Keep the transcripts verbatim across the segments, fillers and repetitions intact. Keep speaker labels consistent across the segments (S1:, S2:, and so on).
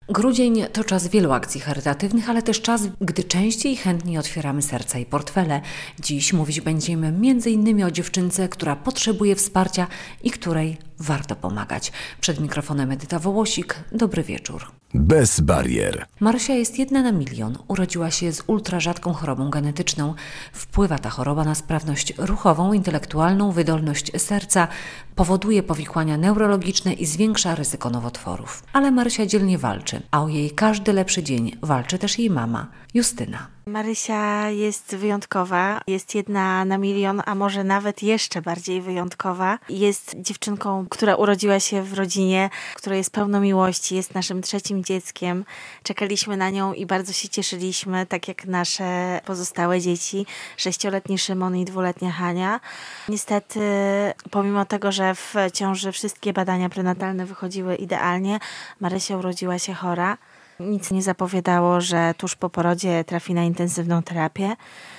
S1: Grudzień to czas wielu akcji charytatywnych, ale też czas, gdy częściej i chętniej otwieramy serca i portfele. Dziś mówić będziemy między innymi o dziewczynce, która potrzebuje wsparcia i której warto pomagać. Przed mikrofonem Edyta Wołosik. Dobry wieczór.
S2: Bez barier.
S1: Marysia jest jedna na milion. Urodziła się z ultrarzadką chorobą genetyczną. Wpływa ta choroba na sprawność ruchową, intelektualną, wydolność serca, powoduje powikłania neurologiczne i zwiększa ryzyko nowotworów. Ale Marysia dzielnie walczy, a o jej każdy lepszy dzień walczy też jej mama, Justyna.
S3: Marysia jest wyjątkowa, jest jedna na milion, a może nawet jeszcze bardziej wyjątkowa. Jest dziewczynką, która urodziła się w rodzinie, która jest pełna miłości, jest naszym trzecim dzieckiem. Czekaliśmy na nią i bardzo się cieszyliśmy, tak jak nasze pozostałe dzieci, sześcioletni Szymon i dwuletnia Hania. Niestety, pomimo tego, że w ciąży wszystkie badania prenatalne wychodziły idealnie, Marysia urodziła się chora. Nic nie zapowiadało, że tuż po porodzie trafi na intensywną terapię.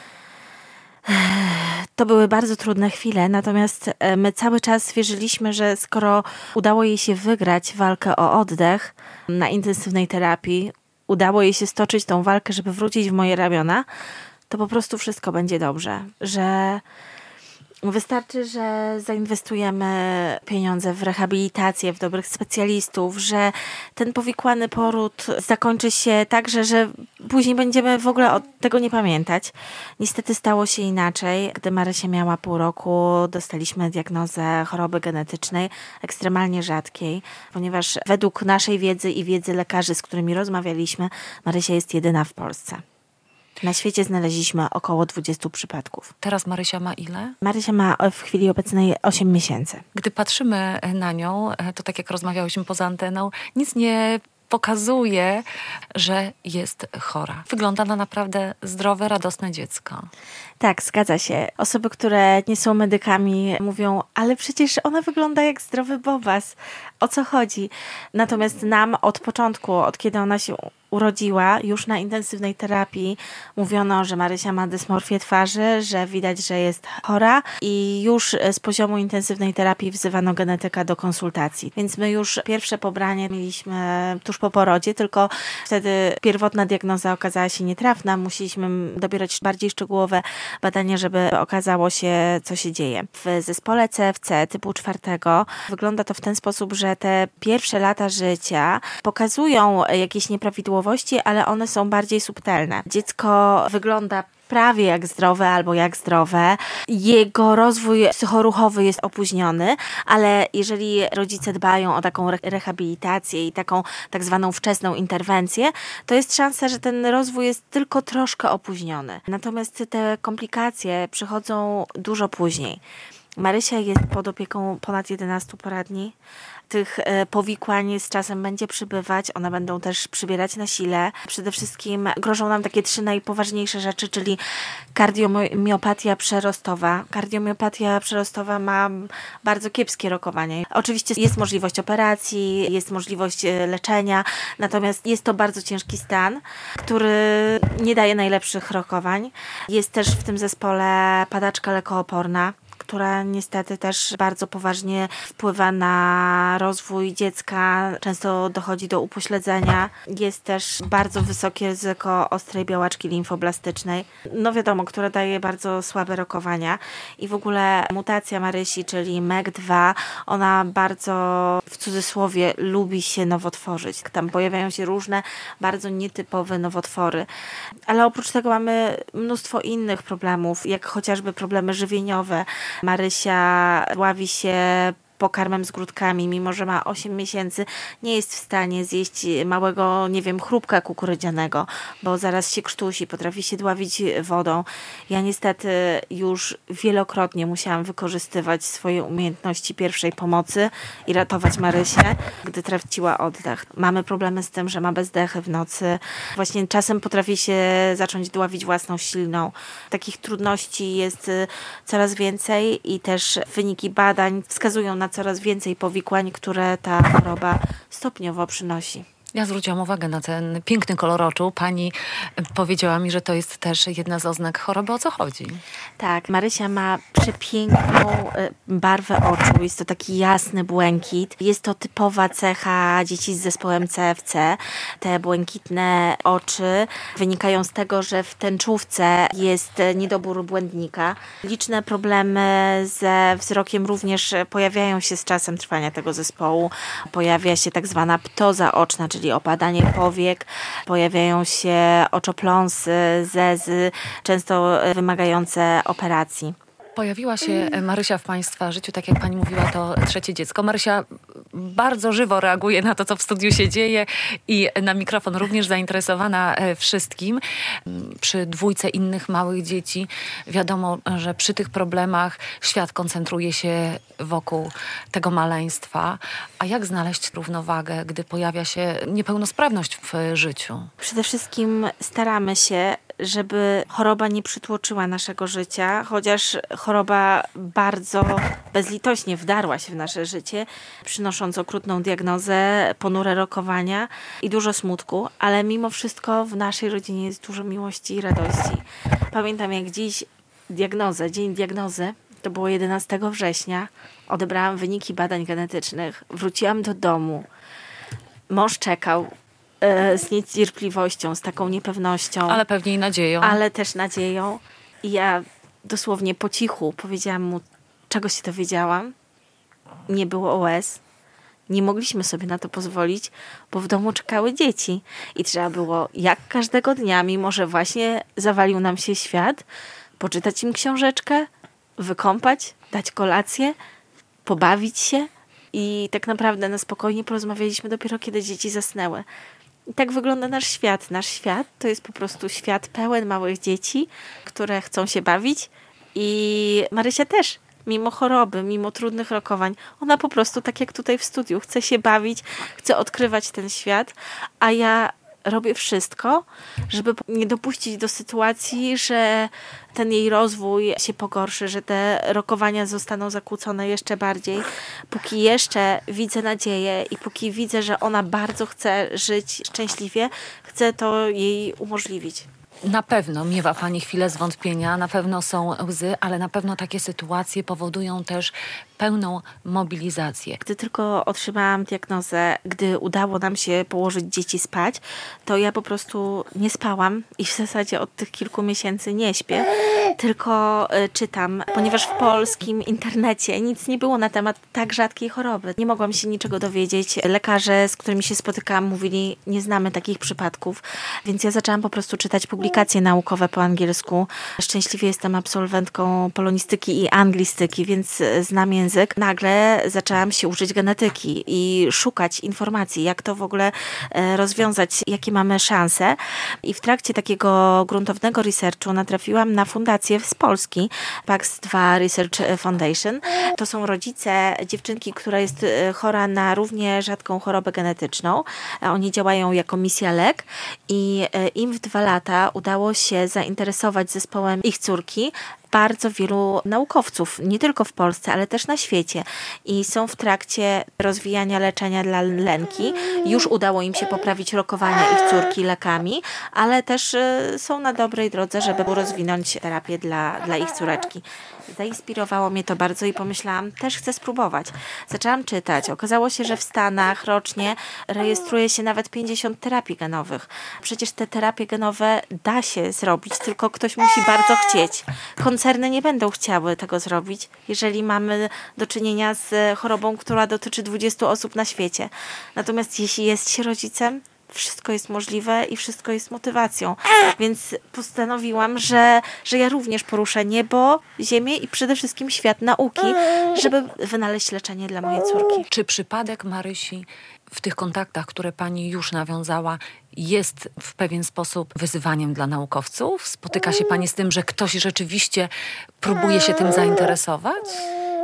S3: To były bardzo trudne chwile, natomiast my cały czas wierzyliśmy, że skoro udało jej się wygrać walkę o oddech na intensywnej terapii, udało jej się stoczyć tą walkę, żeby wrócić w moje ramiona, to po prostu wszystko będzie dobrze, że wystarczy, że zainwestujemy pieniądze w rehabilitację, w dobrych specjalistów, że ten powikłany poród zakończy się tak, że, że później będziemy w ogóle od tego nie pamiętać. Niestety stało się inaczej. Gdy Marysia miała pół roku, dostaliśmy diagnozę choroby genetycznej, ekstremalnie rzadkiej, ponieważ według naszej wiedzy i wiedzy lekarzy, z którymi rozmawialiśmy, Marysia jest jedyna w Polsce. Na świecie znaleźliśmy około dwudziestu przypadków.
S1: Teraz Marysia ma ile?
S3: Marysia ma w chwili obecnej osiem miesięcy.
S1: Gdy patrzymy na nią, to tak jak rozmawiałyśmy poza anteną, nic nie pokazuje, że jest chora. Wygląda na naprawdę zdrowe, radosne dziecko.
S3: Tak, zgadza się. Osoby, które nie są medykami, mówią, ale przecież ona wygląda jak zdrowy bobas. O co chodzi? Natomiast nam od początku, od kiedy ona się urodziła, już na intensywnej terapii mówiono, że Marysia ma dysmorfię twarzy, że widać, że jest chora i już z poziomu intensywnej terapii wzywano genetyka do konsultacji. Więc my już pierwsze pobranie mieliśmy tuż po porodzie, tylko wtedy pierwotna diagnoza okazała się nietrafna. Musieliśmy dobierać bardziej szczegółowe badania, żeby okazało się, co się dzieje. W zespole C F C typu czwartego wygląda to w ten sposób, że te pierwsze lata życia pokazują jakieś nieprawidłowości, ale one są bardziej subtelne. Dziecko wygląda prawie jak zdrowe albo jak zdrowe. Jego rozwój psychoruchowy jest opóźniony, ale jeżeli rodzice dbają o taką rehabilitację i taką tak zwaną wczesną interwencję, to jest szansa, że ten rozwój jest tylko troszkę opóźniony. Natomiast te komplikacje przychodzą dużo później. Marysia jest pod opieką ponad jedenastu poradni. Tych powikłań z czasem będzie przybywać, one będą też przybierać na sile. Przede wszystkim grożą nam takie trzy najpoważniejsze rzeczy, czyli kardiomiopatia przerostowa. Kardiomiopatia przerostowa ma bardzo kiepskie rokowanie. Oczywiście jest możliwość operacji, jest możliwość leczenia, natomiast jest to bardzo ciężki stan, który nie daje najlepszych rokowań. Jest też w tym zespole padaczka lekooporna, która niestety też bardzo poważnie wpływa na rozwój dziecka. Często dochodzi do upośledzenia. Jest też bardzo wysokie ryzyko ostrej białaczki limfoblastycznej. No wiadomo, która daje bardzo słabe rokowania. I w ogóle mutacja Marysi, czyli M E G dwa, ona bardzo w cudzysłowie lubi się nowotworzyć. Tam pojawiają się różne bardzo nietypowe nowotwory. Ale oprócz tego mamy mnóstwo innych problemów, jak chociażby problemy żywieniowe. Marysia dławi się pokarmem z grudkami, mimo że ma osiem miesięcy, nie jest w stanie zjeść małego, nie wiem, chrupka kukurydzianego, bo zaraz się krztusi, potrafi się dławić wodą. Ja niestety już wielokrotnie musiałam wykorzystywać swoje umiejętności pierwszej pomocy i ratować Marysię, gdy traciła oddech. Mamy problemy z tym, że ma bezdechy w nocy. Właśnie czasem potrafi się zacząć dławić własną śliną. Takich trudności jest coraz więcej i też wyniki badań wskazują na coraz więcej powikłań, które ta choroba stopniowo przynosi.
S1: Ja zwróciłam uwagę na ten piękny kolor oczu. Pani powiedziała mi, że to jest też jedna z oznak choroby. O co chodzi?
S3: Tak, Marysia ma przepiękną barwę oczu. Jest to taki jasny błękit. Jest to typowa cecha dzieci z zespołem C F C. Te błękitne oczy wynikają z tego, że w tęczówce jest niedobór błędnika. Liczne problemy ze wzrokiem również pojawiają się z czasem trwania tego zespołu. Pojawia się tak zwana ptoza oczna, czyli opadanie powiek. Pojawiają się oczopląsy, zezy, często wymagające operacji.
S1: Pojawiła się Marysia w Państwa życiu, tak jak Pani mówiła, to trzecie dziecko. Marysia bardzo żywo reaguje na to, co w studiu się dzieje i na mikrofon również zainteresowana wszystkim. Przy dwójce innych małych dzieci wiadomo, że przy tych problemach świat koncentruje się wokół tego maleństwa. A jak znaleźć równowagę, gdy pojawia się niepełnosprawność w życiu?
S3: Przede wszystkim staramy się, żeby choroba nie przytłoczyła naszego życia, chociaż choroba bardzo bezlitośnie wdarła się w nasze życie, przynosząc okrutną diagnozę, ponure rokowania i dużo smutku, ale mimo wszystko w naszej rodzinie jest dużo miłości i radości. Pamiętam jak dziś diagnozę, dzień diagnozy, to było jedenastego września, odebrałam wyniki badań genetycznych, wróciłam do domu, mąż czekał z niecierpliwością, z taką niepewnością.
S1: Ale pewnie i nadzieją.
S3: Ale też nadzieją. I ja dosłownie po cichu powiedziałam mu, czego się dowiedziałam. Nie było łez. Nie mogliśmy sobie na to pozwolić, bo w domu czekały dzieci. I trzeba było, jak każdego dnia, mimo że właśnie zawalił nam się świat, poczytać im książeczkę, wykąpać, dać kolację, pobawić się. I tak naprawdę na spokojnie porozmawialiśmy dopiero, kiedy dzieci zasnęły. I tak wygląda nasz świat. Nasz świat to jest po prostu świat pełen małych dzieci, które chcą się bawić. I Marysia też, mimo choroby, mimo trudnych rokowań, ona po prostu, tak jak tutaj w studiu, chce się bawić, chce odkrywać ten świat, a ja robię wszystko, żeby nie dopuścić do sytuacji, że ten jej rozwój się pogorszy, że te rokowania zostaną zakłócone jeszcze bardziej. Póki jeszcze widzę nadzieję i póki widzę, że ona bardzo chce żyć szczęśliwie, chcę to jej umożliwić.
S1: Na pewno miewa Pani chwilę zwątpienia, na pewno są łzy, ale na pewno takie sytuacje powodują też pełną mobilizację.
S3: Gdy tylko otrzymałam diagnozę, gdy udało nam się położyć dzieci spać, to ja po prostu nie spałam i w zasadzie od tych kilku miesięcy nie śpię, tylko y, czytam, ponieważ w polskim internecie nic nie było na temat tak rzadkiej choroby. Nie mogłam się niczego dowiedzieć. Lekarze, z którymi się spotykałam, mówili, nie znamy takich przypadków, więc ja zaczęłam po prostu czytać publikacje naukowe po angielsku. Szczęśliwie jestem absolwentką polonistyki i anglistyki, więc znam język. Nagle zaczęłam się uczyć genetyki i szukać informacji, jak to w ogóle rozwiązać, jakie mamy szanse. I w trakcie takiego gruntownego researchu natrafiłam na fundację z Polski, P A X dwa Research Foundation. To są rodzice dziewczynki, która jest chora na równie rzadką chorobę genetyczną. Oni działają jako misja L E K i im w dwa lata udało się zainteresować zespołem ich córki bardzo wielu naukowców, nie tylko w Polsce, ale też na świecie. I są w trakcie rozwijania leczenia dla lęki. Już udało im się poprawić rokowania ich córki lekami, ale też są na dobrej drodze, żeby rozwinąć terapię dla, dla ich córeczki. Zainspirowało mnie to bardzo i pomyślałam, też chcę spróbować. Zaczęłam czytać. Okazało się, że w Stanach rocznie rejestruje się nawet pięćdziesiąt terapii genowych. Przecież te terapie genowe da się zrobić, tylko ktoś musi bardzo chcieć. Koncerny nie będą chciały tego zrobić, jeżeli mamy do czynienia z chorobą, która dotyczy dwudziestu osób na świecie. Natomiast jeśli jest się rodzicem, wszystko jest możliwe i wszystko jest motywacją. Więc postanowiłam, że, że ja również poruszę niebo, ziemię i przede wszystkim świat nauki, żeby wynaleźć leczenie dla mojej córki.
S1: Czy przypadek Marysi w tych kontaktach, które Pani już nawiązała, jest w pewien sposób wyzwaniem dla naukowców? Spotyka się Pani z tym, że ktoś rzeczywiście próbuje się tym zainteresować?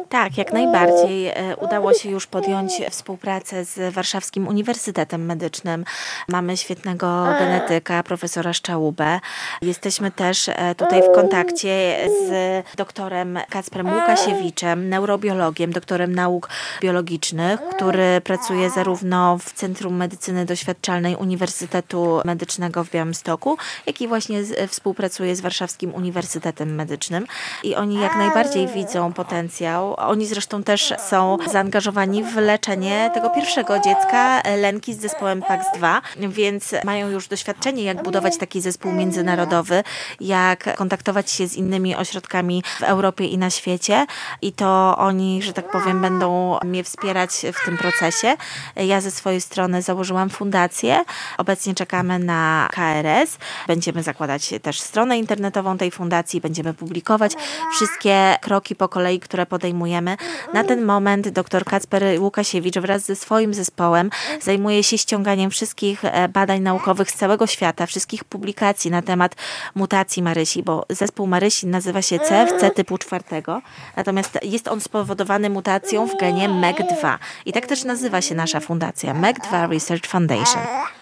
S3: Tak, jak najbardziej. Udało się już podjąć współpracę z Warszawskim Uniwersytetem Medycznym. Mamy świetnego genetyka, profesora Szczałubę. Jesteśmy też tutaj w kontakcie z doktorem Kacprem Łukasiewiczem, neurobiologiem, doktorem nauk biologicznych, który pracuje zarówno w Centrum Medycyny Doświadczalnej Uniwersytetu Medycznego w Białymstoku, jak i właśnie z, współpracuje z Warszawskim Uniwersytetem Medycznym. I oni jak najbardziej widzą potencjał. Oni zresztą też są zaangażowani w leczenie tego pierwszego dziecka, Lenki, z zespołem P A X dwa, więc mają już doświadczenie, jak budować taki zespół międzynarodowy, jak kontaktować się z innymi ośrodkami w Europie i na świecie i to oni, że tak powiem, będą mnie wspierać w tym procesie. Ja ze swojej strony założyłam fundację. Obecnie czekamy na K R S. Będziemy zakładać też stronę internetową tej fundacji, będziemy publikować wszystkie kroki po kolei, które podejmujemy. Na ten moment dr Kacper Łukasiewicz wraz ze swoim zespołem zajmuje się ściąganiem wszystkich badań naukowych z całego świata, wszystkich publikacji na temat mutacji Marysi, bo zespół Marysi nazywa się C F C typu czwartego, natomiast jest on spowodowany mutacją w genie M E G dwa. I tak też nazywa się nasza fundacja, M E G dwa Research Foundation.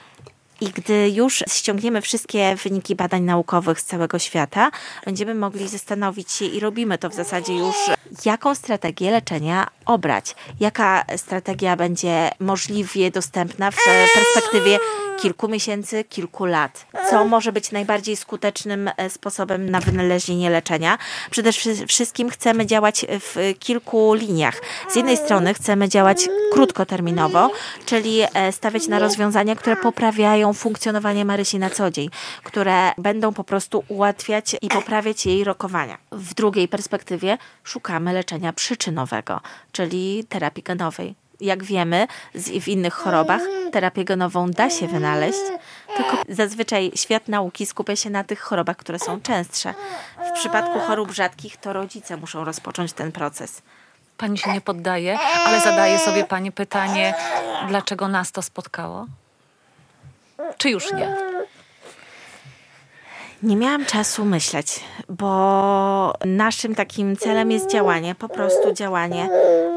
S3: I gdy już ściągniemy wszystkie wyniki badań naukowych z całego świata, będziemy mogli zastanowić się i robimy to w zasadzie już, jaką strategię leczenia obrać. Jaka strategia będzie możliwie dostępna w perspektywie kilku miesięcy, kilku lat. Co może być najbardziej skutecznym sposobem na wynalezienie leczenia? Przede wszystkim chcemy działać w kilku liniach. Z jednej strony chcemy działać krótkoterminowo, czyli stawiać na rozwiązania, które poprawiają funkcjonowanie Marysi na co dzień, które będą po prostu ułatwiać i poprawiać jej rokowania. W drugiej perspektywie szukamy leczenia przyczynowego, czyli terapii genowej. Jak wiemy, w innych chorobach terapię genową da się wynaleźć, tylko zazwyczaj świat nauki skupia się na tych chorobach, które są częstsze. W przypadku chorób rzadkich to rodzice muszą rozpocząć ten proces.
S1: Pani się nie poddaje, ale zadaje sobie pani pytanie, dlaczego nas to spotkało? Czy już nie?
S3: Nie miałam czasu myśleć, bo naszym takim celem jest działanie, po prostu działanie.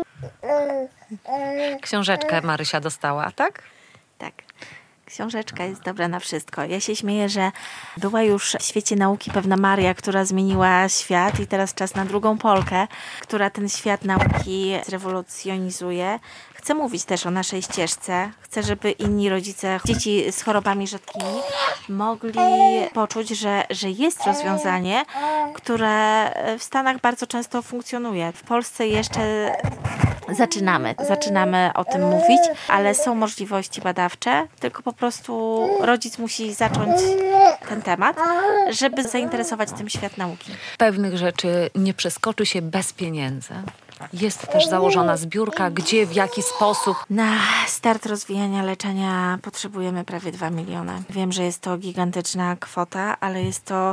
S1: Książeczkę Marysia dostała, tak?
S3: Tak. Książeczka jest dobra na wszystko. Ja się śmieję, że była już w świecie nauki pewna Maria, która zmieniła świat i teraz czas na drugą Polkę, która ten świat nauki zrewolucjonizuje. Chcę mówić też o naszej ścieżce. Chcę, żeby inni rodzice dzieci z chorobami rzadkimi mogli poczuć, że, że jest rozwiązanie, które w Stanach bardzo często funkcjonuje. W Polsce jeszcze zaczynamy. Zaczynamy o tym mówić, ale są możliwości badawcze, tylko po prostu rodzic musi zacząć ten temat, żeby zainteresować tym świat nauki.
S1: Pewnych rzeczy nie przeskoczy się bez pieniędzy. Jest też założona zbiórka, gdzie, w jaki sposób?
S3: Na start rozwijania leczenia potrzebujemy prawie dwa miliony. Wiem, że jest to gigantyczna kwota, ale jest to,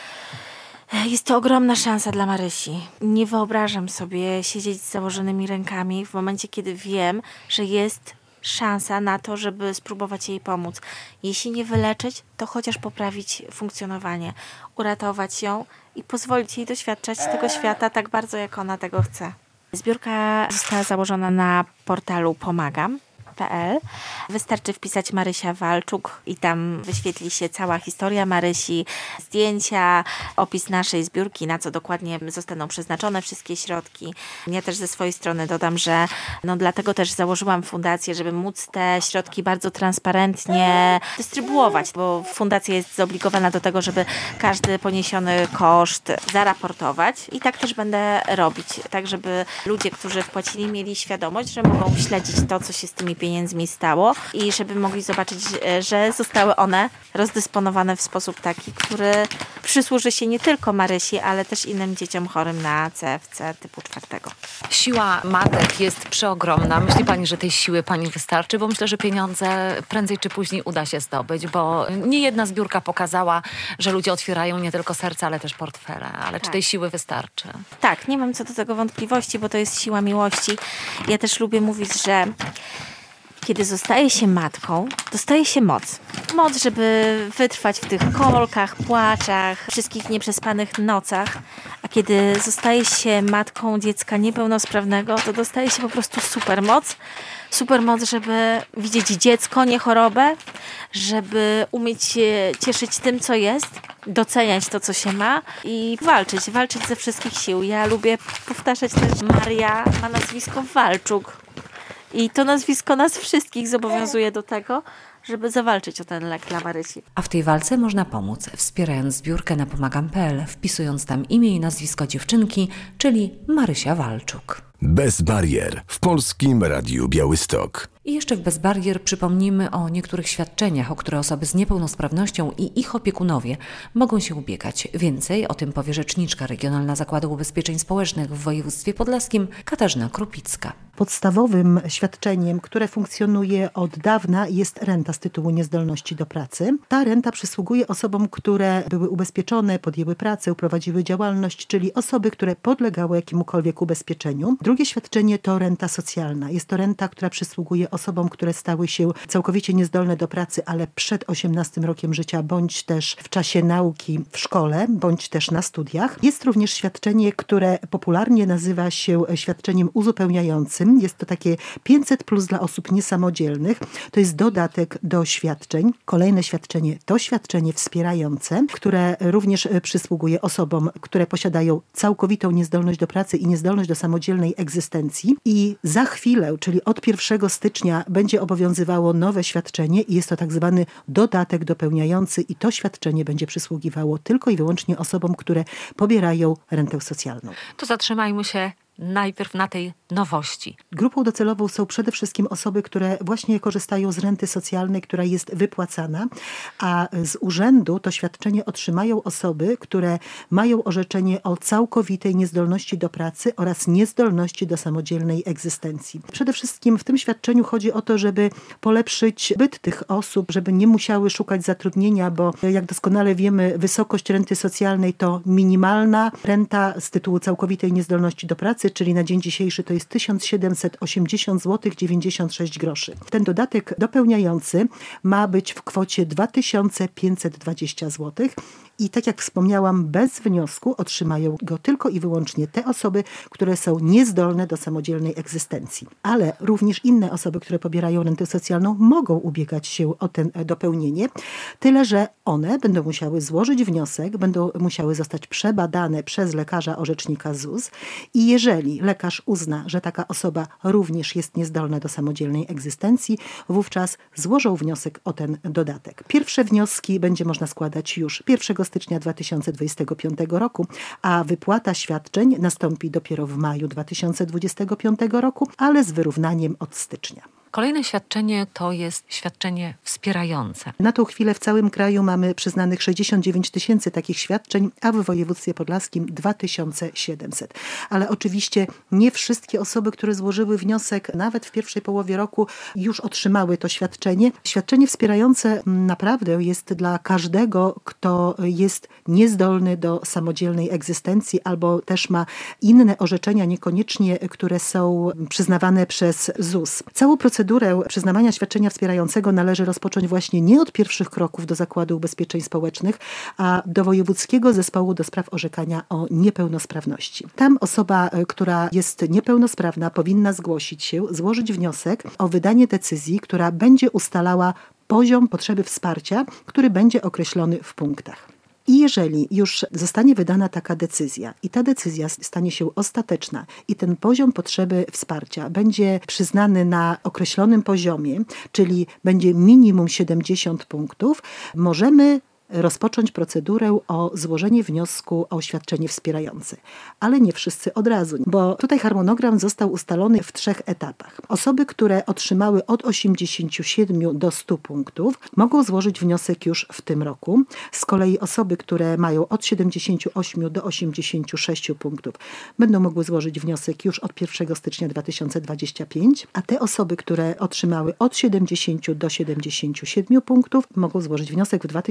S3: jest to ogromna szansa dla Marysi. Nie wyobrażam sobie siedzieć z założonymi rękami w momencie, kiedy wiem, że jest szansa na to, żeby spróbować jej pomóc. Jeśli nie wyleczyć, to chociaż poprawić funkcjonowanie, uratować ją i pozwolić jej doświadczać tego świata tak bardzo, jak ona tego chce. Zbiórka została założona na portalu pomagam kropka p l. Wystarczy wpisać Marysia Walczuk i tam wyświetli się cała historia Marysi, zdjęcia, opis naszej zbiórki, na co dokładnie zostaną przeznaczone wszystkie środki. Ja też ze swojej strony dodam, że no dlatego też założyłam fundację, żeby móc te środki bardzo transparentnie dystrybuować, bo fundacja jest zobligowana do tego, żeby każdy poniesiony koszt zaraportować i tak też będę robić, tak żeby ludzie, którzy wpłacili, mieli świadomość, że mogą śledzić to, co się z tymi pieniędzmi stało i żeby mogli zobaczyć, że zostały one rozdysponowane w sposób taki, który przysłuży się nie tylko Marysi, ale też innym dzieciom chorym na C F C typu czwartego.
S1: Siła matek jest przeogromna. Myśli pani, że tej siły pani wystarczy? Bo myślę, że pieniądze prędzej czy później uda się zdobyć, bo nie jedna zbiórka pokazała, że ludzie otwierają nie tylko serca, ale też portfele. Ale tak. Czy tej siły wystarczy?
S3: Tak, nie mam co do tego wątpliwości, bo to jest siła miłości. Ja też lubię mówić, że kiedy zostaje się matką, dostaje się moc. Moc, żeby wytrwać w tych kolkach, płaczach, wszystkich nieprzespanych nocach. A Kiedy zostaje się matką dziecka niepełnosprawnego, to dostaje się po prostu supermoc. Supermoc, żeby widzieć dziecko, nie chorobę, żeby umieć się cieszyć tym, co jest, doceniać to, co się ma i walczyć, walczyć ze wszystkich sił. Ja lubię powtarzać też, Maria ma nazwisko Walczuk i to nazwisko nas wszystkich zobowiązuje do tego, żeby zawalczyć o ten lek dla Marysi.
S1: A w tej walce można pomóc, wspierając zbiórkę na pomagam kropka p l, wpisując tam imię i nazwisko dziewczynki, czyli Marysia Walczuk.
S2: Bez barier w Polskim Radiu Białystok.
S1: I jeszcze w Bez Barier przypomnimy o niektórych świadczeniach, o które osoby z niepełnosprawnością i ich opiekunowie mogą się ubiegać. Więcej o tym powie rzeczniczka Regionalna Zakładu Ubezpieczeń Społecznych w województwie podlaskim Katarzyna Krupicka.
S4: Podstawowym świadczeniem, które funkcjonuje od dawna, jest renta z tytułu niezdolności do pracy. Ta renta przysługuje osobom, które były ubezpieczone, podjęły pracę, prowadziły działalność, czyli osoby, które podlegały jakiemukolwiek ubezpieczeniu. Drugie świadczenie to renta socjalna. Jest to renta, która przysługuje osobom, które stały się całkowicie niezdolne do pracy, ale przed osiemnastym rokiem życia, bądź też w czasie nauki w szkole, bądź też na studiach. Jest również świadczenie, które popularnie nazywa się świadczeniem uzupełniającym. Jest to takie pięćset plus dla osób niesamodzielnych. To jest dodatek do świadczeń. Kolejne świadczenie to świadczenie wspierające, które również przysługuje osobom, które posiadają całkowitą niezdolność do pracy i niezdolność do samodzielnej egzystencji. I za chwilę, czyli od pierwszego stycznia będzie obowiązywało nowe świadczenie i jest to tak zwany dodatek dopełniający i to świadczenie będzie przysługiwało tylko i wyłącznie osobom, które pobierają rentę socjalną.
S1: To zatrzymajmy się najpierw na tej nowości.
S4: Grupą docelową są przede wszystkim osoby, które właśnie korzystają z renty socjalnej, która jest wypłacana, a z urzędu to świadczenie otrzymają osoby, które mają orzeczenie o całkowitej niezdolności do pracy oraz niezdolności do samodzielnej egzystencji. Przede wszystkim w tym świadczeniu chodzi o to, żeby polepszyć byt tych osób, żeby nie musiały szukać zatrudnienia, bo jak doskonale wiemy, wysokość renty socjalnej to minimalna renta z tytułu całkowitej niezdolności do pracy, czyli na dzień dzisiejszy to jest tysiąc siedemset osiemdziesiąt złotych dziewięćdziesiąt sześć groszy. Ten dodatek dopełniający ma być w kwocie dwa tysiące pięćset dwadzieścia złotych i tak jak wspomniałam, bez wniosku otrzymają go tylko i wyłącznie te osoby, które są niezdolne do samodzielnej egzystencji. Ale również inne osoby, które pobierają rentę socjalną, mogą ubiegać się o ten dopełnienie, tyle że one będą musiały złożyć wniosek, będą musiały zostać przebadane przez lekarza orzecznika Z U S i jeżeli lekarz uzna, że taka osoba również jest niezdolna do samodzielnej egzystencji, wówczas złożą wniosek o ten dodatek. Pierwsze wnioski będzie można składać już pierwszego stycznia dwa tysiące dwudziestego piątego roku, a wypłata świadczeń nastąpi dopiero w maju dwa tysiące dwudziestego piątego roku, ale z wyrównaniem od stycznia.
S1: Kolejne świadczenie to jest świadczenie wspierające.
S4: Na tą chwilę w całym kraju mamy przyznanych sześćdziesiąt dziewięć tysięcy takich świadczeń, a w województwie podlaskim dwa tysiące siedemset. Ale oczywiście nie wszystkie osoby, które złożyły wniosek nawet w pierwszej połowie roku, już otrzymały to świadczenie. Świadczenie wspierające naprawdę jest dla każdego, kto jest niezdolny do samodzielnej egzystencji albo też ma inne orzeczenia, niekoniecznie, które są przyznawane przez Z U S. Całą procedurę przyznawania świadczenia wspierającego należy rozpocząć właśnie nie od pierwszych kroków do Zakładu Ubezpieczeń Społecznych, a do Wojewódzkiego Zespołu do Spraw Orzekania o Niepełnosprawności. Tam osoba, która jest niepełnosprawna, powinna zgłosić się, złożyć wniosek o wydanie decyzji, która będzie ustalała poziom potrzeby wsparcia, który będzie określony w punktach. I jeżeli już zostanie wydana taka decyzja i ta decyzja stanie się ostateczna i ten poziom potrzeby wsparcia będzie przyznany na określonym poziomie, czyli będzie minimum siedemdziesiąt punktów, możemy rozpocząć procedurę o złożenie wniosku o świadczenie wspierające. Ale nie wszyscy od razu, bo tutaj harmonogram został ustalony w trzech etapach. Osoby, które otrzymały od osiemdziesięciu siedmiu do stu punktów, mogą złożyć wniosek już w tym roku. Z kolei osoby, które mają od siedemdziesięciu ośmiu do osiemdziesięciu sześciu punktów, będą mogły złożyć wniosek już od pierwszego stycznia dwa tysiące dwudziestego piątego, a te osoby, które otrzymały od siedemdziesięciu do siedemdziesięciu siedmiu punktów, mogą złożyć wniosek w dwa tysiące dwudziestym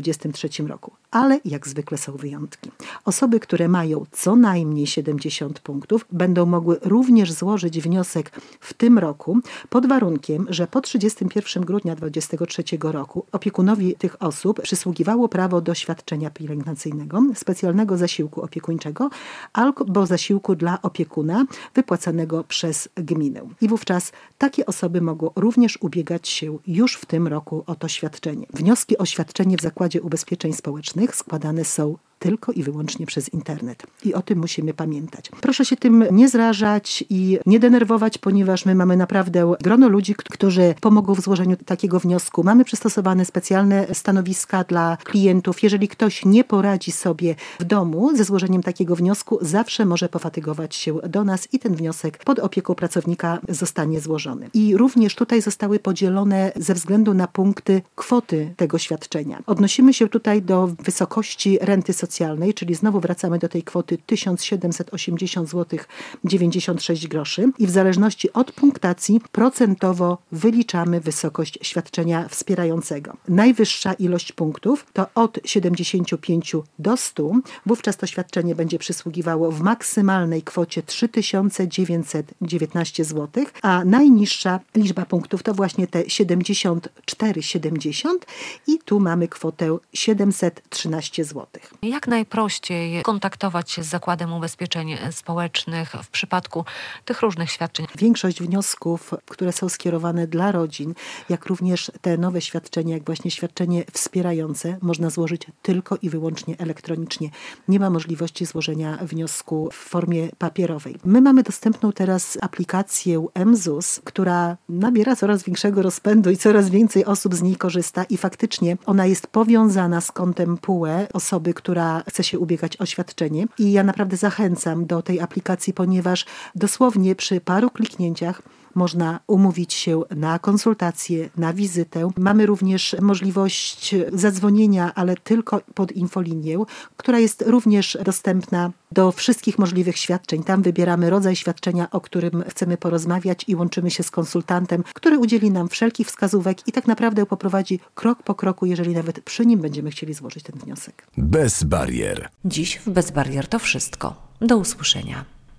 S4: dwudziestym trzecim roku. Ale jak zwykle są wyjątki. Osoby, które mają co najmniej siedemdziesiąt punktów, będą mogły również złożyć wniosek w tym roku pod warunkiem, że po trzydziestego pierwszego grudnia dwudziestego trzeciego roku opiekunowi tych osób przysługiwało prawo do świadczenia pielęgnacyjnego, specjalnego zasiłku opiekuńczego albo zasiłku dla opiekuna wypłacanego przez gminę. I wówczas takie osoby mogą również ubiegać się już w tym roku o to świadczenie. Wnioski o świadczenie w Zakładzie Ubezpieczeń Społecznych składane są tylko i wyłącznie przez internet. I o tym musimy pamiętać. Proszę się tym nie zrażać i nie denerwować, ponieważ my mamy naprawdę grono ludzi, którzy pomogą w złożeniu takiego wniosku. Mamy przystosowane specjalne stanowiska dla klientów. Jeżeli ktoś nie poradzi sobie w domu ze złożeniem takiego wniosku, zawsze może pofatygować się do nas i ten wniosek pod opieką pracownika zostanie złożony. I również tutaj zostały podzielone ze względu na punkty kwoty tego świadczenia. Odnosimy się tutaj do wysokości renty socjalnej, Socjalnej, czyli znowu wracamy do tej kwoty tysiąc siedemset osiemdziesiąt złotych dziewięćdziesiąt sześć groszy i w zależności od punktacji procentowo wyliczamy wysokość świadczenia wspierającego. Najwyższa ilość punktów to od siedemdziesięciu pięciu do stu. Wówczas to świadczenie będzie przysługiwało w maksymalnej kwocie trzy tysiące dziewięćset dziewiętnaście złotych, a najniższa liczba punktów to właśnie te siedemdziesiąt cztery siedemdziesiąt i tu mamy kwotę siedemset trzynaście złotych.
S1: Jak najprościej kontaktować się z Zakładem Ubezpieczeń Społecznych w przypadku tych różnych świadczeń?
S4: Większość wniosków, które są skierowane dla rodzin, jak również te nowe świadczenia, jak właśnie świadczenie wspierające, można złożyć tylko i wyłącznie elektronicznie. Nie ma możliwości złożenia wniosku w formie papierowej. My mamy dostępną teraz aplikację M Z U S, która nabiera coraz większego rozpędu i coraz więcej osób z niej korzysta i faktycznie ona jest powiązana z kontem P U E osoby, która chce się ubiegać o świadczenie. I ja naprawdę zachęcam do tej aplikacji, ponieważ dosłownie przy paru kliknięciach można umówić się na konsultację, na wizytę. Mamy również możliwość zadzwonienia, ale tylko pod infolinię, która jest również dostępna do wszystkich możliwych świadczeń. Tam wybieramy rodzaj świadczenia, o którym chcemy porozmawiać i łączymy się z konsultantem, który udzieli nam wszelkich wskazówek i tak naprawdę poprowadzi krok po kroku, jeżeli nawet przy nim będziemy chcieli złożyć ten wniosek.
S2: Bez barier.
S1: Dziś w Bez Barier to wszystko. Do usłyszenia.